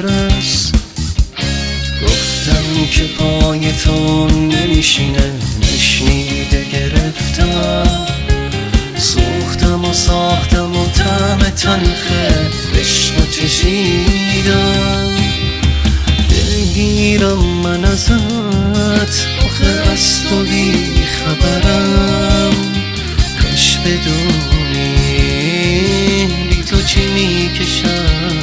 برس. گفتم که پایتون نمیشینه، نشنیده گرفتم. سوختم و ساختم و طعم تلخه عشقو چشیدم. دلگیرم من ازت، آخه از تو بی خبرم. کاش بدونی بی تو چی میکشم.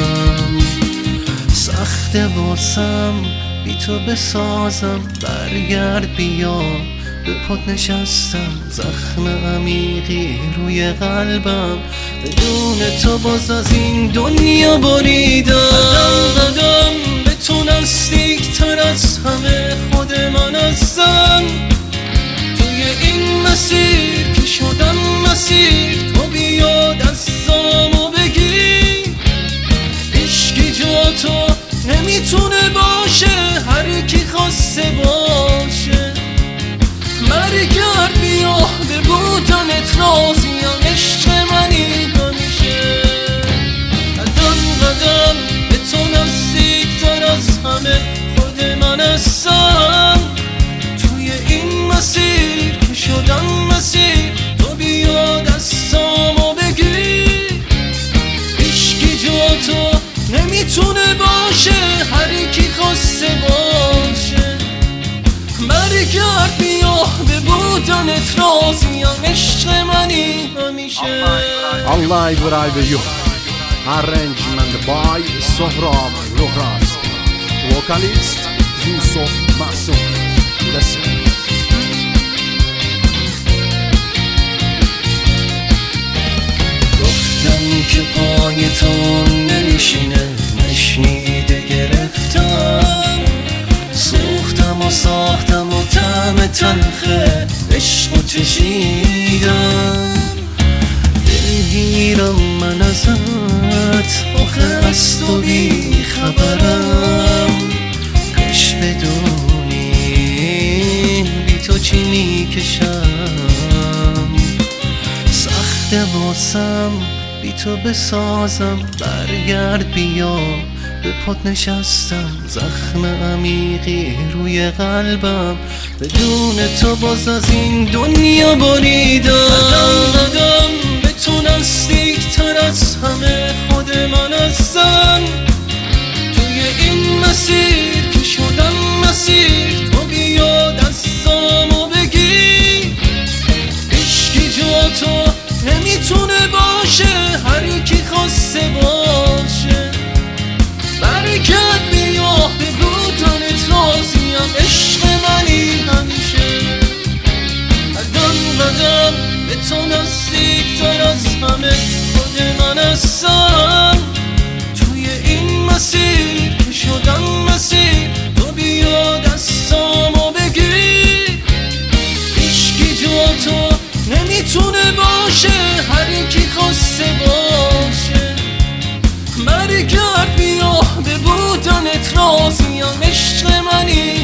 سخته واسم بی تو بسازم. برگرد بیا به پات نشستم. زخم عمیقی روی قلبم، بدون تو باز از این دنیا بریدم. قدم قدم به تو نزدیک تر از همه خود من هستم. توی این مسیر که شدم مسیر، تو بیا دستامو بگیر. عشقی جا تو نمیتونه باشه، هر کی خواسته باشه. برگرد بیا به بودنت راضیم، عشق منی همیشه. قدم قدم به تو نزدیک تر از همه خود من هستم. توی این مسیر که شدم مسیر، تو بیا دستامو بگیر. عشقی جا تو نمیتونه باشه، هر کی خواسته باشه. برگرد بیا به بودنت راضیم، عشق منی همیشه. Allah Ibrahim you. Arrangement by Sohram Rohras. Vocalist Yusuf Masum. Listen. گفتم که پایتون نمیشینه، نشنیده گرفتم. سوختم و ساختم و طعم تلخه عشقو چشیدم. دلگیرم من ازت، آخه از تو بی خبرم. کاش بدونی بی تو چی میکشم. سخته واسم بی تو بسازم. برگرد بیا به پات نشستم. زخم عمیقی روی قلبم، بدون تو باز از این دنیا بریدم. قدم قدم به تو نزدیک تر از همه خود من هستم. توی این مسیر که شدم مسیر، تو بیا دستامو بگیر. عشقی جا تو نمیتونه باشه، هر کی خواسته باشه. برگرد بیا به بودنت راضیم، عشق منی همیشه. قدم قدم به تو نزدیک تر از همه خود من هستم. توی این مسیر که شدم مسیر، تو بیا دستامو بگیر. عشقی جا تو نمیتونه باشه، هر کی خواسته باشه. برگرد بیا به بودنت راضیم، عشق منی